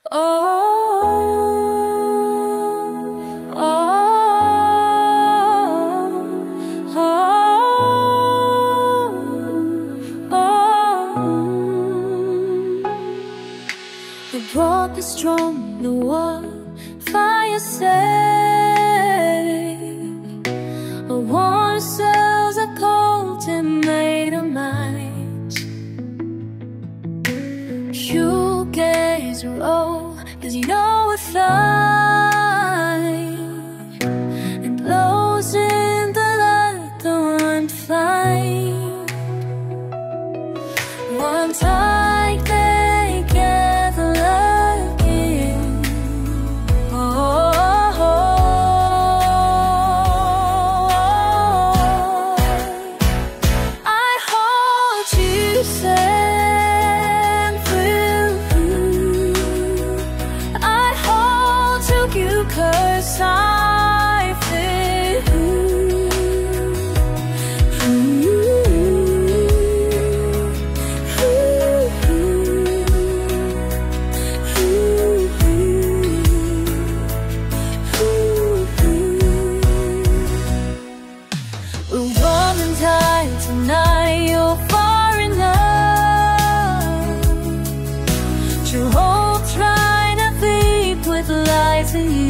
They brought the storm, the war, fire safe. A warm cells are cold and made of might. You gaze roll, 'cause you know it's light. And blows in the light, the one fight. One tight they gather again. I hold you safe through. I hold to you 'cause I feel. We're warm and tight tonight, you're far enough to hold, try to think with lights in you.